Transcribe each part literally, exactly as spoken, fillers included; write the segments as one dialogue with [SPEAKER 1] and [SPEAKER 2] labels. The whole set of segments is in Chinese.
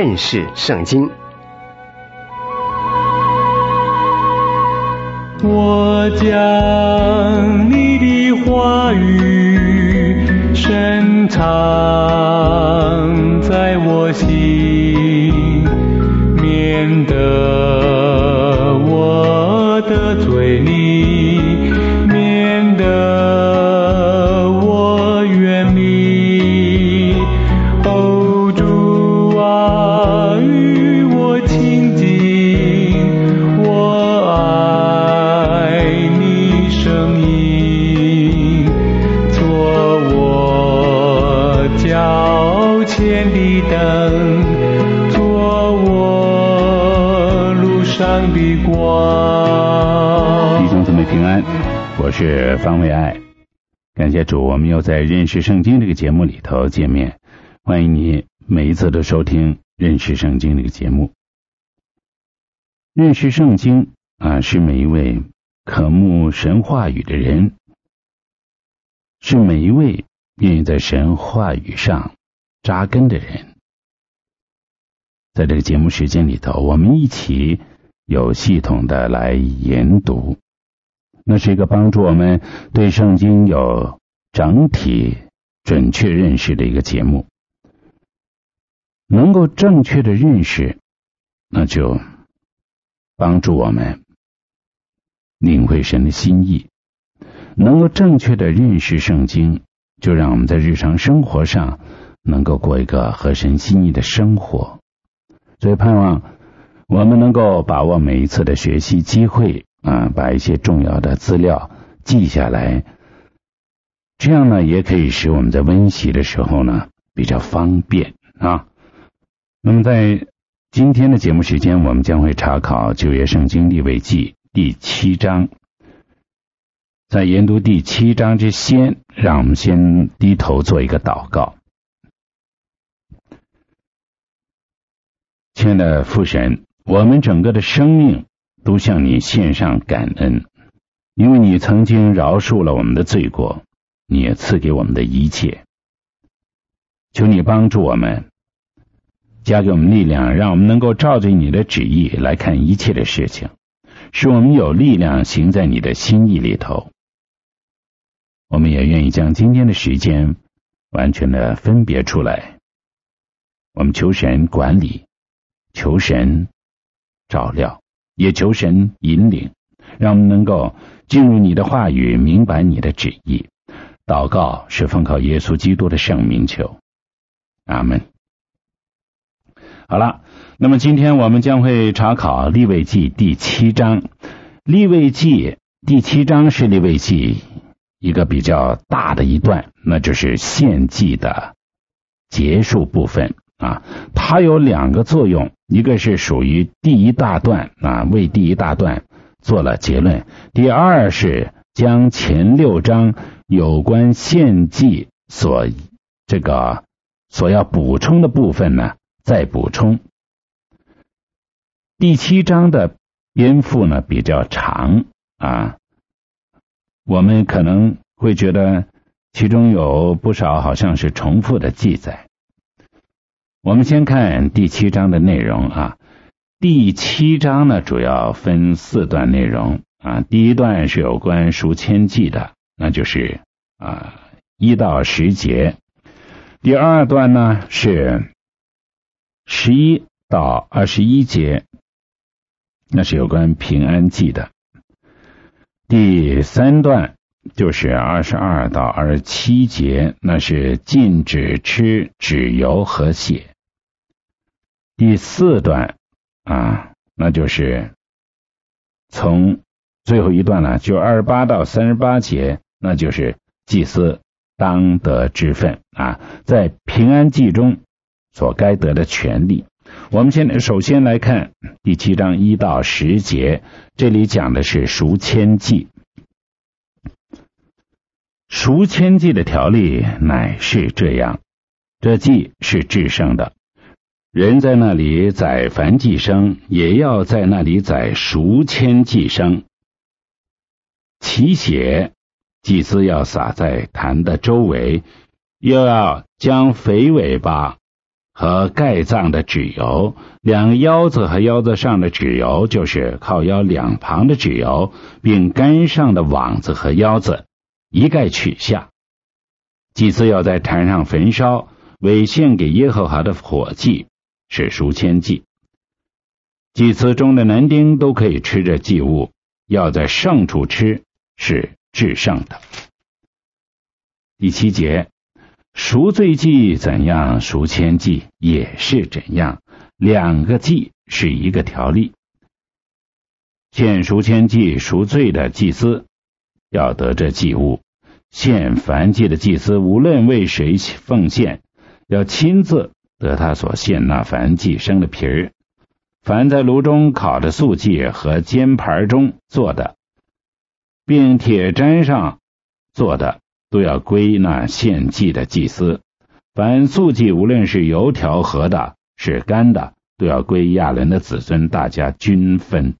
[SPEAKER 1] 认识圣经。
[SPEAKER 2] 我将你的话语深藏在我心，免得我得罪你，免得我远离。哦，主啊，与我亲近，我爱你声音，做我脚前的灯，做我路上的光。
[SPEAKER 3] 弟兄姊妹平安，我是方伟爱。感谢主，我们又在认识圣经这个节目里头见面。欢迎你每一次都收听认识圣经这个节目。认识圣经啊，是每一位渴慕神话语的人，是每一位愿意在神话语上扎根的人。在这个节目时间里头，我们一起有系统的来研读，那是一个帮助我们对圣经有整体准确认识的一个节目。能够正确的认识，那就帮助我们领会神的心意。能够正确的认识圣经，就让我们在日常生活上能够过一个合神心意的生活。所以盼望我们能够把握每一次的学习机会啊，把一些重要的资料记下来，这样呢也可以使我们在温习的时候呢比较方便啊。那么在今天的节目时间，我们将会查考旧约圣经利未记第七章。在研读第七章之前，让我们先低头做一个祷告。亲爱的父神，我们整个的生命都向你献上感恩，因为你曾经饶恕了我们的罪过，你也赐给我们的一切。求你帮助我们，加给我们力量，让我们能够照着你的旨意来看一切的事情，使我们有力量行在你的心意里头。我们也愿意将今天的时间完全的分别出来，我们求神管理，求神照料，也求神引领，让我们能够进入你的话语，明白你的旨意。祷告是奉靠耶稣基督的圣名求，阿们。好了，那么今天我们将会查考利未记第七章。利未记第七章是利未记一个比较大的一段，那就是献祭的结束部分啊。它有两个作用，一个是属于第一大段啊，为第一大段做了结论；第二是将前六章有关献祭所这个所要补充的部分呢再补充。第七章的篇幅呢比较长啊，我们可能会觉得其中有不少好像是重复的记载。我们先看第七章的内容啊。第七章呢主要分四段内容啊。第一段是有关赎愆祭的，那就是啊一到十节。第二段呢是十一到二十一节，那是有关平安祭的。第三段就是二十二到二十七节，那是禁止吃脂油和血。第四段啊，那就是从最后一段呢，就二十八到三十八节，那就是祭司当得之分啊，在平安祭中所该得的权利。我们现在首先来看第七章一到十节，这里讲的是赎愆祭。赎愆祭的条例乃是这样，这祭是至圣的，人在那里宰燔祭牲，也要在那里宰赎愆祭牲。其血祭司要撒在坛的周围，又要将肥尾巴和盖脏的脂油，两个腰子和腰子上的脂油，就是靠腰两旁的脂油，并杆上的网子和腰子一概取下。祭司要在坛上焚烧，为献给耶和华的火祭，是赎愆祭。祭司中的男丁都可以吃这祭物，要在圣处吃，是至圣的。第七节，赎罪祭怎样，赎愆祭也是怎样，两个祭是一个条例。献赎愆祭赎罪的祭司要得这祭物，献燔祭的祭司无论为谁奉献，要亲自得他所献那燔祭生的皮儿。凡在炉中烤的素祭和煎盘中做的，并铁砧上做的，都要归那献祭的祭司。凡素祭无论是油调和的，是干的，都要归亚伦的子孙，大家均分。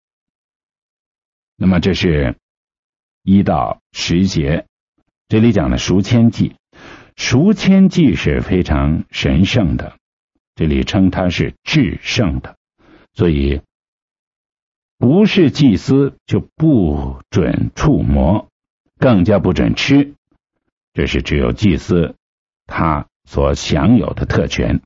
[SPEAKER 3] 那么这是一到十节，这里讲的赎愆祭。赎愆祭是非常神圣的，这里称它是至圣的，所以不是祭司就不准触摸，更加不准吃，这是只有祭司他所享有的特权。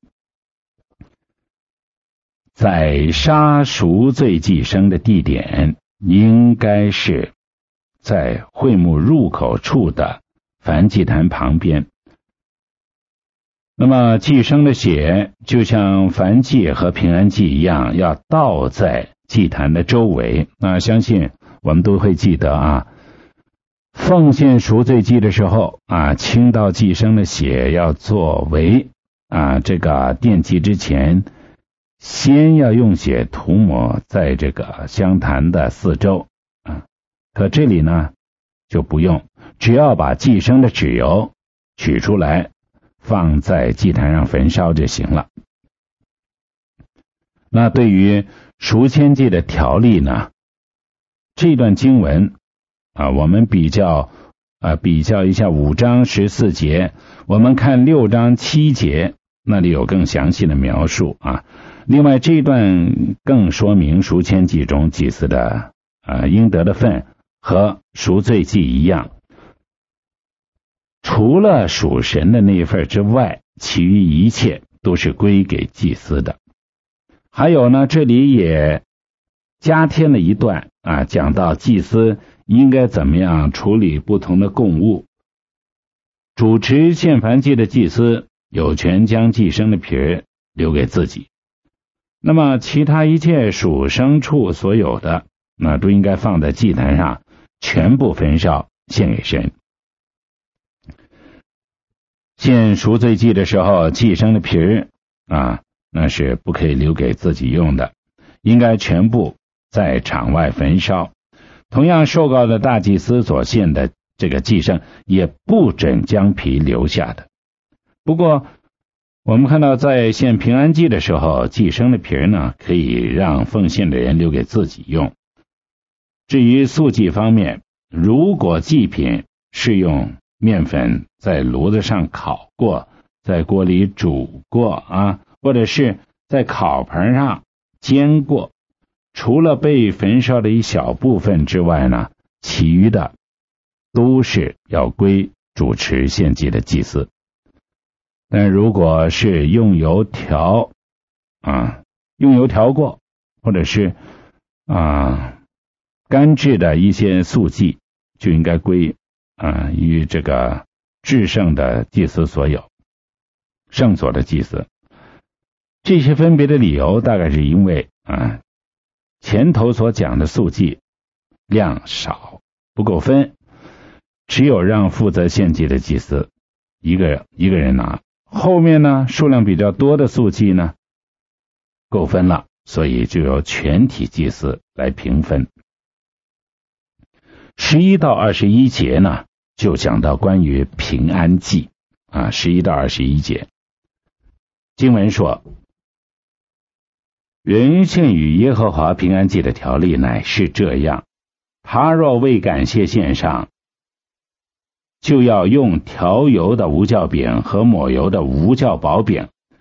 [SPEAKER 3] 宰杀赎罪祭牲的地点应该是在会幕入口处的燔祭坛旁边。那么祭牲的血就像燔祭和平安祭一样，要倒在祭坛的周围。那相信我们都会记得啊，奉献赎罪祭的时候啊，倾倒祭牲的血要作为啊这个奠祭之前，先要用血涂抹在这个香坛的四周啊。可这里呢就不用，只要把祭牲的脂油取出来，放在祭坛上焚烧就行了。那对于赎愆祭的条例呢，这段经文啊，我们比较啊比较一下五章十四节，我们看六章七节，那里有更详细的描述啊。另外这段更说明赎愆祭中祭司的啊应得的份和赎罪祭一样，除了属神的那份之外，其余一切都是归给祭司的。还有呢，这里也加添了一段啊，讲到祭司应该怎么样处理不同的供物。主持献燔祭的祭司有权将祭牲的皮儿留给自己，那么其他一切属牲畜所有的，那都应该放在祭坛上，全部焚烧献给神。献赎罪祭的时候，祭牲的皮儿啊，那是不可以留给自己用的，应该全部在场外焚烧。同样，受膏的大祭司所献的这个祭牲也不准将皮留下的。不过我们看到在献平安祭的时候，祭牲的皮儿呢，可以让奉献的人留给自己用。至于素祭方面，如果祭品是用面粉在炉子上烤过，在锅里煮过啊，或者是在烤盘上煎过，除了被焚烧的一小部分之外呢，其余的都是要归主持献祭的祭司。但如果是用油调啊，用油调过，或者是啊干制的一些素祭，就应该归啊与这个至圣的祭司所有，圣所的祭司。这些分别的理由大概是因为啊前头所讲的素祭量少，不够分，只有让负责献祭的祭司一个一个人拿，后面呢数量比较多的素祭呢够分了，所以就由全体祭司来平分。十一到二十一节呢就讲到关于平安祭啊，十一到二十一节经文说，人献与耶和华平安祭的条例乃是这样，他若未感谢献上，就要用调油的无酵饼和抹油的无酵薄饼，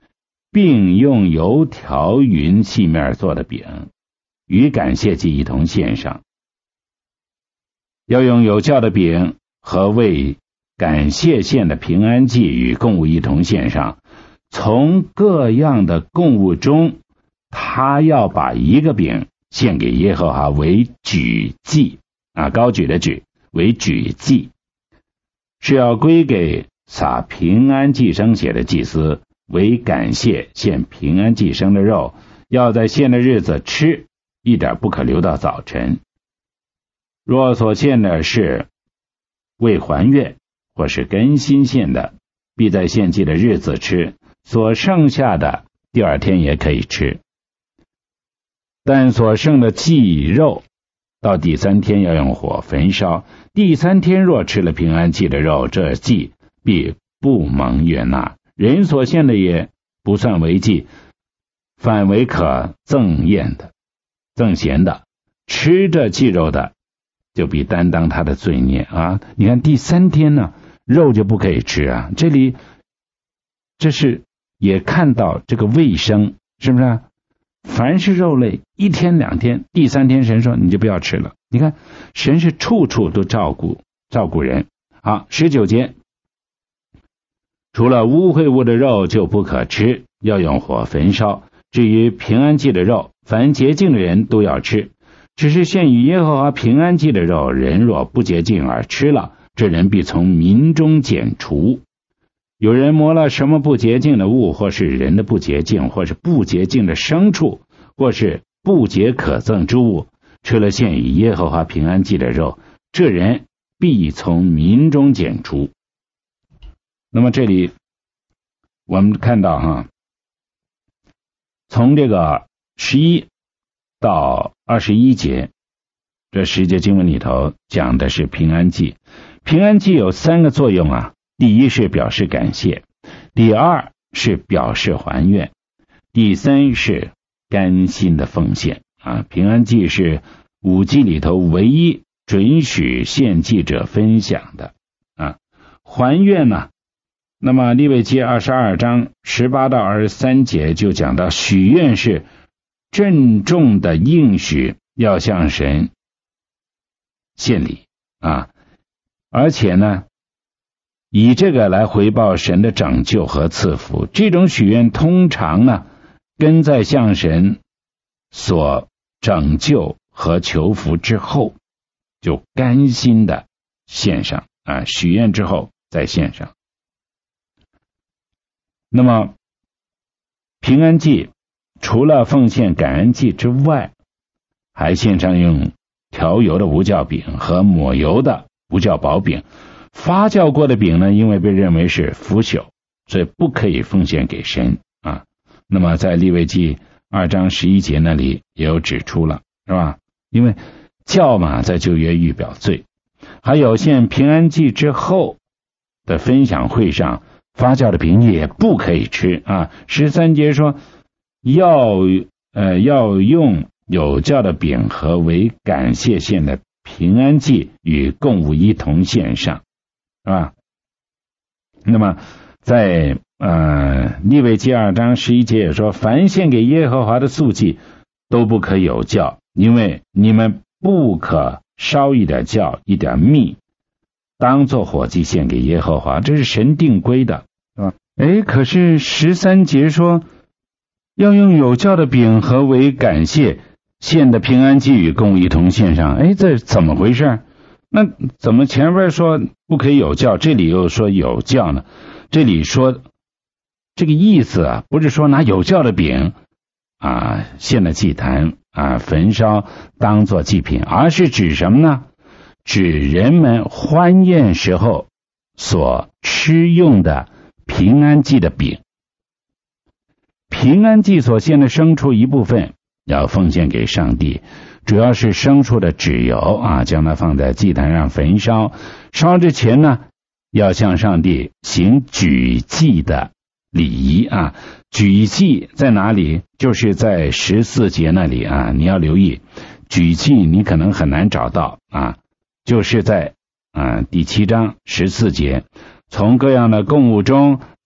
[SPEAKER 3] 并用油条匀细面做的饼，与感谢祭一同献上。要用有酵的饼和为感谢献的平安祭与供物一同献上。从各样的供物中，他要把一个饼献给耶和华为举祭啊，高举的举为举祭，是要归给撒平安祭牲血的祭司，为感谢献平安祭牲的肉，要在献的日子吃，一点不可留到早晨。若所献的是为还愿或是更新献的，必在献祭的日子吃，所剩下的第二天也可以吃。但所剩的祭肉到第三天要用火焚烧，第三天若吃了平安祭的肉，这祭必不蒙悦纳，人所献的也不算为祭，反为可赠宴的赠咸的，吃这祭肉的就必担当他的罪孽啊！你看第三天呢，肉就不可以吃啊，这里这是也看到这个卫生，是不是啊？凡是肉类，一天两天，第三天神说你就不要吃了。你看神是处处都照顾照顾人。好，十九节，除了污秽物的肉就不可吃，要用火焚烧。至于平安祭的肉，凡洁净的人都要吃，只是献与耶和华平安祭的肉，人若不洁净而吃了，这人必从民中剪除。有人摸了什么不洁净的物，或是人的不洁净，或是不洁净的牲畜，或是不洁可憎之物，吃了献与耶和华平安祭的肉，这人必从民中剪除。那么这里我们看到哈，从这个十一到二十一节，这十节经文里头讲的是平安祭。平安祭有三个作用啊，第一是表示感谢，第二是表示还愿，第三是甘心的奉献啊。平安祭是五祭里头唯一准许献祭者分享的啊。还愿呢，那么利未记二十二章十八到二十三节就讲到，许愿是郑重的应许，要向神献礼啊，而且呢以这个来回报神的拯救和赐福。这种许愿通常呢跟在向神所拯救和求福之后，就甘心的献上啊，许愿之后再献上。那么平安祭除了奉献感恩祭之外，还献上用调油的无酵饼和抹油的无酵薄饼。发酵过的饼呢，因为被认为是腐朽，所以不可以奉献给神啊。那么在利未记二章十一节那里也有指出了，是吧？因为酵嘛，在旧约预表罪。还有献平安祭之后的分享会上，发酵的饼也不可以吃啊。十三节说要呃要用有酵的饼和为感谢献的平安祭与供物一同献上，是吧？那么在呃利未记二章十一节也说，凡献给耶和华的素祭都不可有酵，因为你们不可烧一点酵一点蜜，当作火祭献给耶和华，这是神定规的，是吧？哎，可是十三节说要用有酵的饼和为感谢献的平安祭与供物一同献上。哎，这怎么回事？那怎么前边说不可以有酵，这里又说有酵呢？这里说这个意思啊，不是说拿有酵的饼啊献了祭坛啊焚烧当作祭品，而是指什么呢？指人们欢宴时候所吃用的平安祭的饼。平安祭所献的牲畜一部分要奉献给上帝，主要是牲畜的脂油啊，将它放在祭坛上焚烧。烧之前呢，要向上帝行举祭的礼仪啊。举祭在哪里？就是在十四节那里啊，你要留意，举祭你可能很难找到啊，就是在啊第七章十四节，从各样的供物中，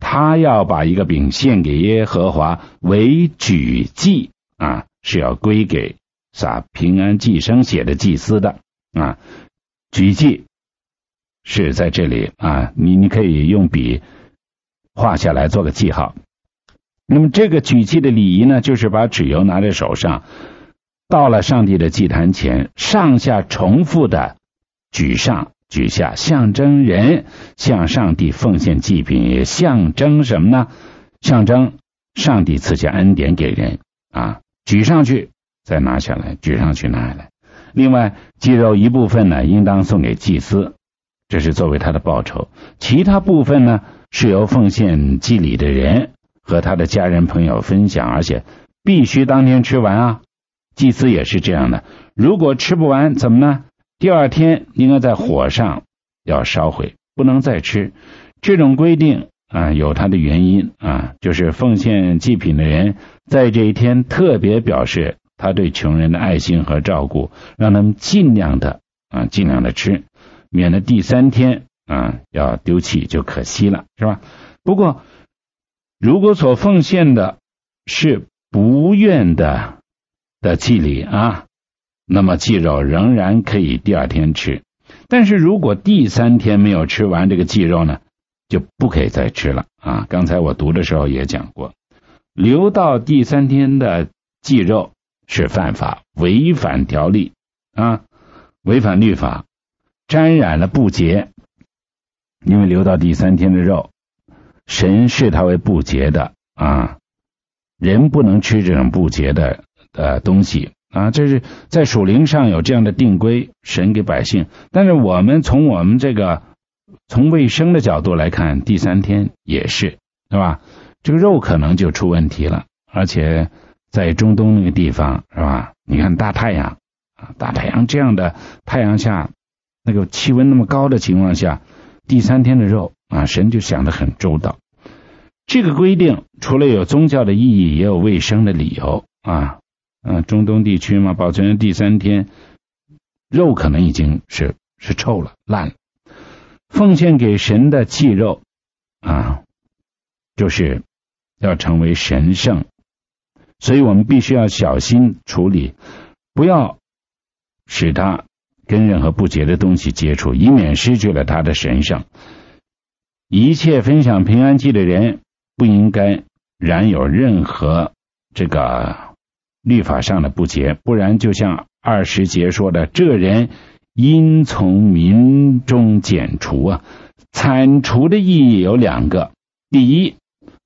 [SPEAKER 3] 他要把一个饼献给耶和华为举祭啊，是要归给撒平安祭牲血的祭司的啊。举祭是在这里啊，你你可以用笔画下来做个记号。那么这个举祭的礼仪呢，就是把纸油拿在手上，到了上帝的祭坛前，上下重复的举上举下，象征人向上帝奉献祭品，也象征什么呢？象征上帝赐下恩典给人啊，举上去再拿下来，举上去拿下来。另外，祭肉一部分呢，应当送给祭司，这是作为他的报酬；其他部分呢，是由奉献祭礼的人和他的家人朋友分享，而且必须当天吃完啊。祭司也是这样的，如果吃不完怎么呢？第二天应该在火上要烧毁，不能再吃。这种规定啊，有它的原因啊，就是奉献祭品的人在这一天特别表示他对穷人的爱心和照顾，让他们尽量的啊，尽量的吃，免得第三天啊要丢弃就可惜了，是吧？不过，如果所奉献的是不愿的的祭礼啊，那么祭肉仍然可以第二天吃。但是如果第三天没有吃完这个祭肉呢，就不可以再吃了啊。刚才我读的时候也讲过，留到第三天的祭肉是犯法，违反条例啊，违反律法，沾染了不洁。因为留到第三天的肉，神视它为不洁的啊，人不能吃这种不洁的呃东西啊，这是在属灵上有这样的定规，神给百姓。但是我们从我们这个从卫生的角度来看，第三天也是，对吧？这个肉可能就出问题了，而且在中东那个地方，是吧？你看大太阳啊，大太阳这样的太阳下，那个气温那么高的情况下，第三天的肉啊，神就想得很周到。这个规定除了有宗教的意义，也有卫生的理由啊。嗯、啊，中东地区嘛，保存第三天，肉可能已经是是臭了、烂了。奉献给神的祭肉啊，就是要成为神圣，所以我们必须要小心处理，不要使它跟任何不洁的东西接触，以免失去了它的神圣。一切分享平安祭的人不应该染有任何这个律法上的不洁，不然就像二十节说的，这人应从民中剪除啊。铲除的意义有两个，第一，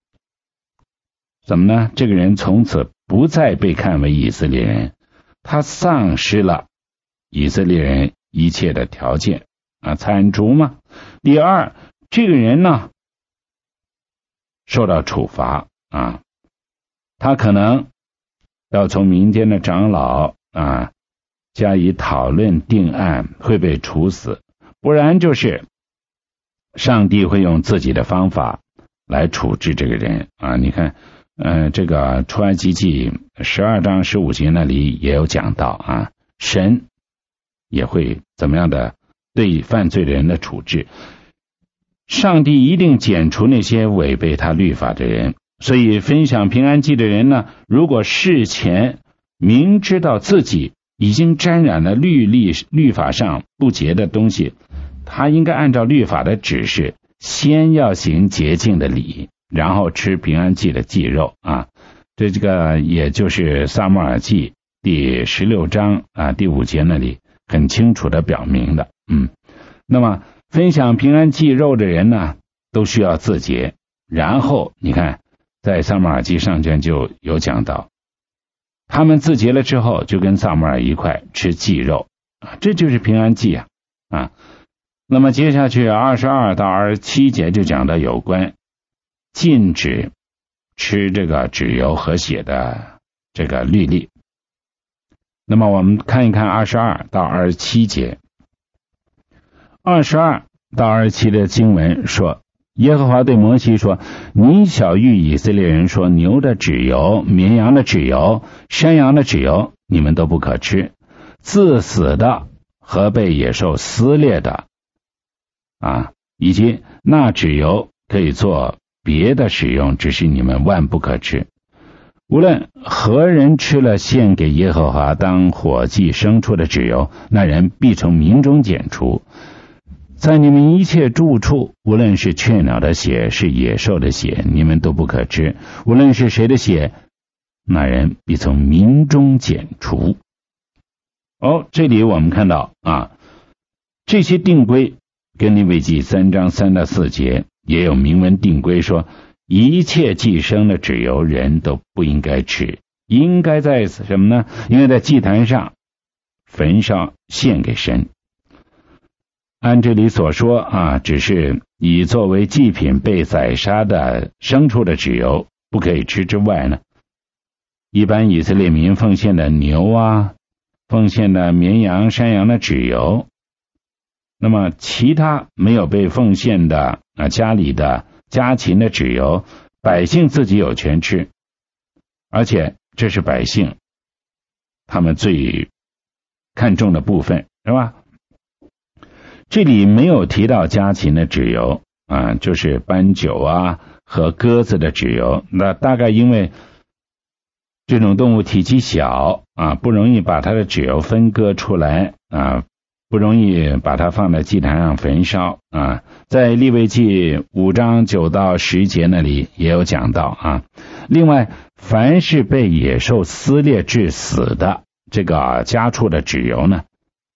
[SPEAKER 3] 怎么呢？这个人从此不再被看为以色列人，他丧失了以色列人一切的条件啊，铲除嘛。第二，这个人呢受到处罚啊，他可能要从民间的长老啊加以讨论定案，会被处死，不然就是上帝会用自己的方法来处置这个人啊。你看呃，这个出埃及记十二章十五节那里也有讲到啊，神也会怎么样的对犯罪的人的处置。上帝一定剪除那些违背他律法的人，所以分享平安祭的人呢，如果事前明知道自己已经沾染了律例律法上不洁的东西，他应该按照律法的指示，先要行洁净的礼，然后吃平安祭的祭肉啊。这这个也就是撒母耳记第十六章啊第五节那里很清楚的表明的。嗯，那么分享平安祭肉的人呢，都需要自洁。然后你看，在撒母耳记上卷就有讲到，他们自洁了之后，就跟撒母耳一块吃祭肉啊，这就是平安祭啊啊。那么接下去二十二到二十七节就讲到有关禁止吃这个脂油和血的这个律例。那么我们看一看二十二到二十七节。二十二到二十七的经文说，耶和华对摩西说，你小谕以色列人说，牛的脂油、绵羊的脂油、山羊的脂油你们都不可吃，自死的和被野兽撕裂的啊，以及那脂油可以做别的使用，只是你们万不可吃。无论何人吃了献给耶和华当火祭牲畜的脂油，那人必从民中剪除。在你们一切住处，无论是雀鸟的血，是野兽的血，你们都不可吃。无论是谁的血，那人必从民中剪除。哦，这里我们看到啊，这些定规跟利未记三章三到四节也有明文定规，说一切祭牲的脂油人都不应该吃，应该在什么呢？应该在祭坛上焚烧献给神。按这里所说啊，只是以作为祭品被宰杀的牲畜的脂油不可以吃之外呢，一般以色列民奉献的牛啊，奉献的绵羊、山羊的脂油，那么其他没有被奉献的啊，家里的家禽的脂油，百姓自己有权吃，而且这是百姓他们最看重的部分，是吧？这里没有提到家禽的脂油啊，就是斑鸠啊和鸽子的脂油，那大概因为这种动物体积小啊，不容易把它的脂油分割出来啊，不容易把它放在祭坛上焚烧啊。在利未记五章九到十节那里也有讲到啊。另外，凡是被野兽撕裂致死的这个家畜的脂油呢，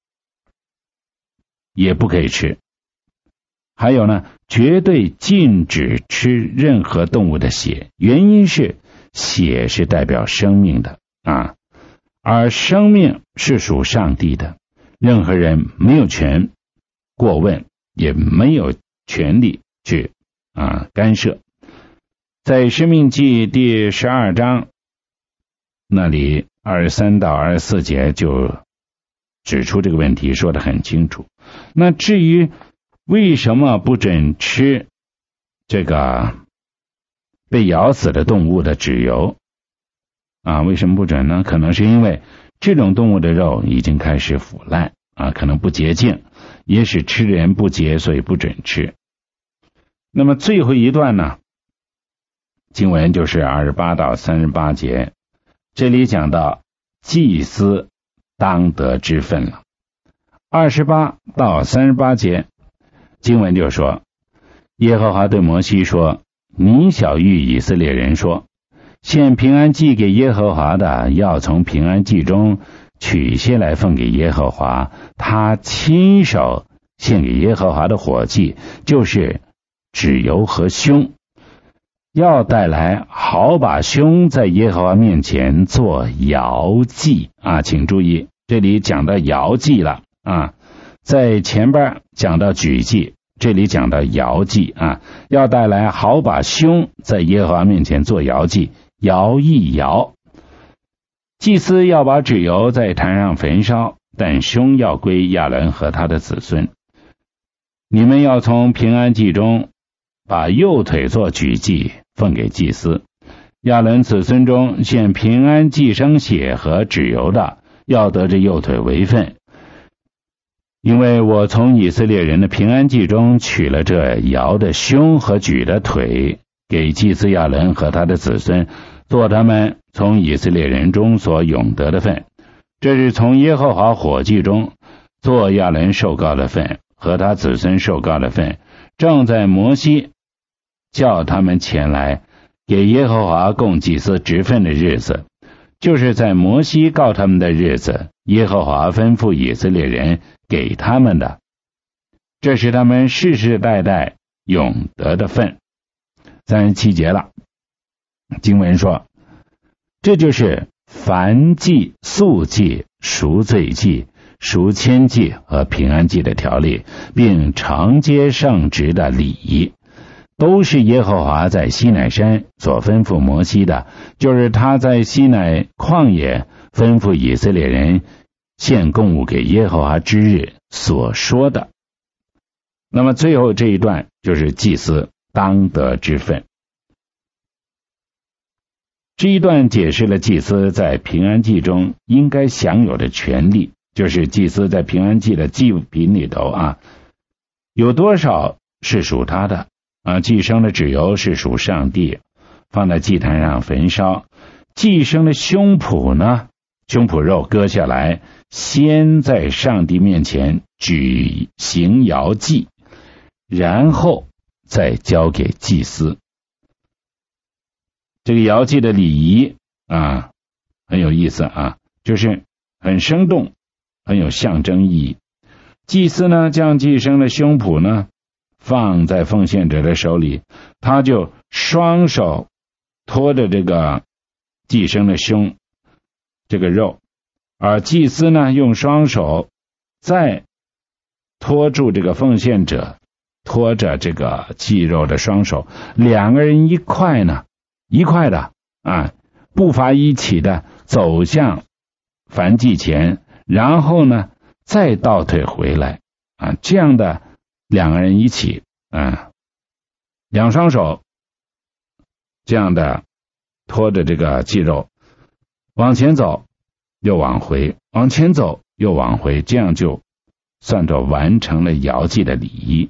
[SPEAKER 3] 也不可以吃。还有呢，绝对禁止吃任何动物的血，原因是血是代表生命的啊，而生命是属上帝的，任何人没有权过问，也没有权利去啊干涉。在申命记第十二章那里二十三到二十四节就指出这个问题，说得很清楚。那至于为什么不准吃这个被咬死的动物的脂油啊？为什么不准呢？可能是因为这种动物的肉已经开始腐烂啊，可能不洁净，也使吃人不洁，所以不准吃。那么最后一段呢，经文就是二十八到三十八节，这里讲到祭司当得之分了。二十八到三十八节经文就说，耶和华对摩西说，你晓谕以色列人说，献平安祭给耶和华的，要从平安祭中取些来奉给耶和华，他亲手献给耶和华的火祭，就是脂油和胸，要带来，好把胸在耶和华面前做摇祭啊！请注意，这里讲到摇祭了啊，在前边讲到举祭，这里讲到摇祭啊，要带来，好把胸在耶和华面前做摇祭，摇一摇。祭司要把脂油在坛上焚烧，但胸要归亚伦和他的子孙。你们要从平安祭中把右腿做举祭，奉给祭司。亚伦子孙中献平安祭牲血和脂油的，要得这右腿为分。因为我从以色列人的平安祭中取了这摇的胸和举的腿，给祭司亚伦和他的子孙，做他们从以色列人中所永得的份。这是从耶和华火祭中做亚伦受膏的份和他子孙受膏的份，正在摩西叫他们前来给耶和华供祭司职分的日子，就是在摩西告他们的日子，耶和华吩咐以色列人给他们的，这是他们世世代代永得的份。三十七节了，经文说，这就是燔祭、素祭、赎罪祭、赎愆祭和平安祭的条例，并承接圣职的礼仪，都是耶和华在西乃山所吩咐摩西的，就是他在西乃旷野吩咐以色列人献供物给耶和华之日所说的。那么最后这一段就是祭司当得之分。这一段解释了祭司在平安祭中应该享有的权利，就是祭司在平安祭的祭品里头啊，有多少是属他的， 啊，祭牲的脂油是属上帝，放在祭坛上焚烧。祭牲的胸脯呢，胸脯肉割下来，先在上帝面前举行摇祭，然后再交给祭司。这个摇祭的礼仪啊，很有意思啊，就是很生动，很有象征意义。祭司呢，将祭牲的胸脯呢放在奉献者的手里，他就双手托着这个祭牲的胸这个肉，而祭司呢用双手再托住这个奉献者托着这个祭肉的双手，两个人一块呢一块的啊，步伐一起的走向燔祭前，然后呢再倒退回来啊，这样的两个人一起啊，两双手这样的拖着这个祭肉往前走又往回，往前走又往回，这样就算作完成了摇祭的礼仪。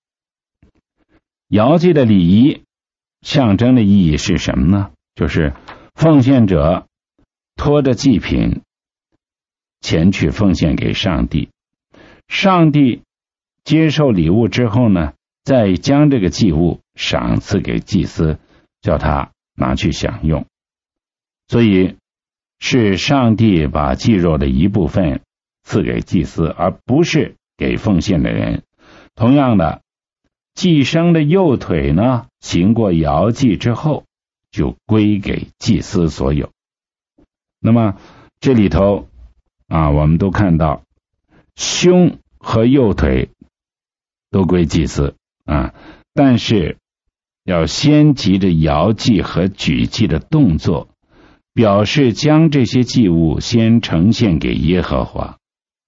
[SPEAKER 3] 摇祭的礼仪象征的意义是什么呢？就是奉献者拖着祭品前去奉献给上帝，上帝接受礼物之后呢，再将这个祭物赏赐给祭司，叫他拿去享用。所以是上帝把祭肉的一部分赐给祭司，而不是给奉献的人。同样的，祭牲的右腿呢，行过摇祭之后就归给祭司所有。那么这里头啊，我们都看到胸和右腿都归祭司啊，但是要先急着摇祭和举祭的动作，表示将这些祭物先呈现给耶和华。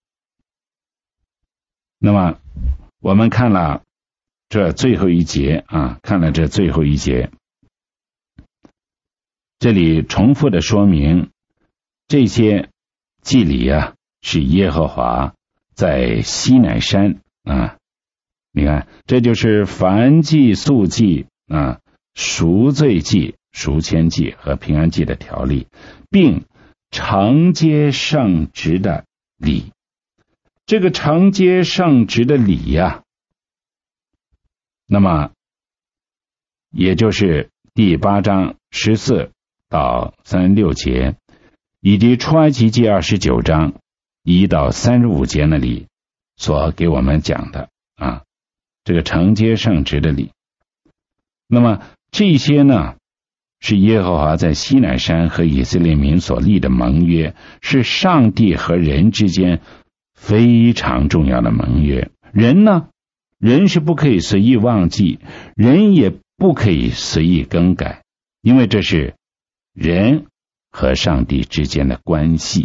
[SPEAKER 3] 那么我们看了这最后一节啊，看了这最后一节，这里重复的说明这些祭礼啊，是耶和华在西乃山啊，你看，这就是燔祭、素祭啊、赎罪祭、赎愆祭和平安祭的条例，并承接圣职的礼。这个承接圣职的礼呀、啊，那么也就是第八章十四到三十六节，以及出埃及记二十九章一到三十五节那里所给我们讲的啊，这个承接圣职的礼。那么这些呢，是耶和华在西乃山和以色列民所立的盟约，是上帝和人之间非常重要的盟约。人呢，人是不可以随意忘记，人也不可以随意更改，因为这是人和上帝之间的关系。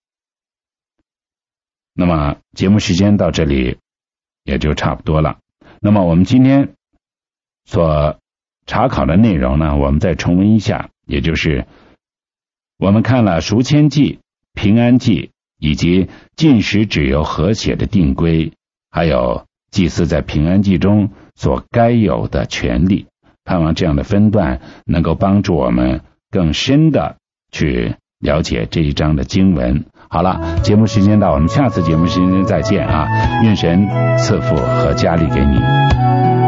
[SPEAKER 3] 那么节目时间到这里也就差不多了。那么我们今天所查考的内容呢，我们再重温一下，也就是我们看了赎愆祭、平安祭以及禁食脂油和血的定规，还有祭司在平安祭中所该有的权利。盼望这样的分段能够帮助我们更深的去了解这一章的经文。好了，节目时间到，我们下次节目时间再见啊！愿神赐福和加力给你。